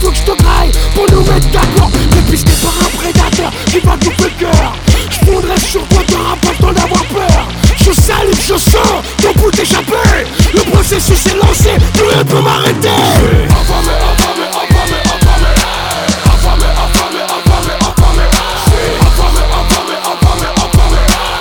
faut que je te graille pour nous mettre d'accord. Dépisté par un prédateur qui va tout le cœur. J'fondrais sur toi, t'auras pas le temps d'avoir peur. Je salive, je sens ton bout échappé. Le processus est lancé, plus rien peut m'arrêter. Affamé, affamé, affamé, affamé. Affamé, affamé, affamé, affamé. Affamé, affamé, affamé, affamé.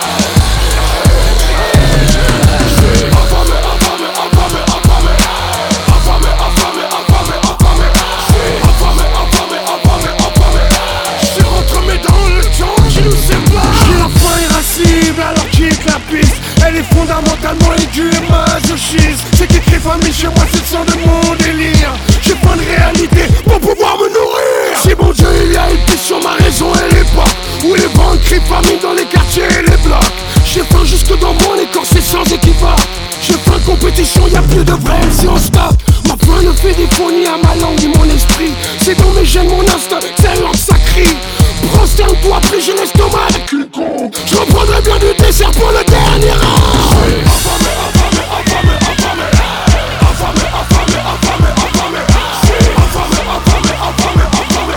Affamé, affamé, affamé, affamé. Affamé, affamé, affamé, affamé. Affamé, affamé, affamé, affamé. Je rentre mes dans le temps qui nous sépare. J'ai la faim irascible alors quitte la piste. Elle est fondamentalement aiguë et masochiste. C'est qu'écrit famille chez moi, c'est le sang de mon délire. J'ai pas de réalité pour pouvoir me nourrir. Si mon Dieu il y a une piste sur ma raison et l'époque où les vents crient famille dans les quartiers et les blocs. J'ai faim jusque dans mon écorce, c'est sans équivoque. J'ai faim de compétition, y'a plus de vrai si on stop. Ma faim ne fait défaut ni à ma langue ni mon esprit. C'est dans mes gènes, mon instinct, c'est langue ça crie. Prosterne-toi, puis j'ai l'estomac avec une con. Je reprendrai bien du dessert pour le dernier rang. Affamé, affamé, affamé, affamé. Affamé, affamé, affamé, affamé. Affamé, affamé, affamé, affamé.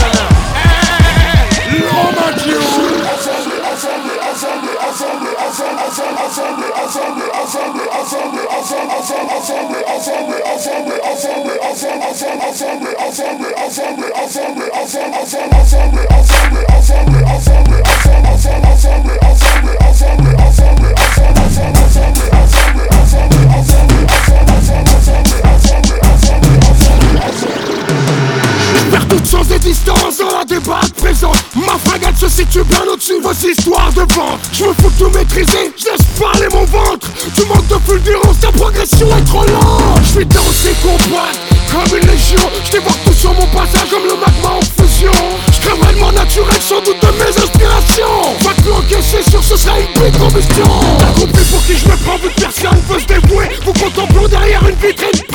L'homme à Dieu. Assemblée, assemblée, assemblée, assemblée, assemblée, assemblée, assemblée, assemblée, assemblée, assemblée, assemblée, assemblée, assemblée, assemblée, assemblée, assemblée, assemblée, assemblée, assemblée, vers toutes sans distance dans la débarque présente. Ma frégate se situe bien au-dessus de vos histoires de vente. Je me fous de tout maîtriser, je laisse parler mon ventre. Tu manques de fulgurance, ta progression est trop lente. Je suis dans ces combats comme une légion. Je dévore tout sur mon passage comme le magma en fusion. Je crée vraiment naturel sans doute de mes inspirations. Va que l'encaisser sur ce sera une belle combustion. T'as compris pour qui je me prends vu que personne veut se dévouer. Vous contemplons derrière une vitrine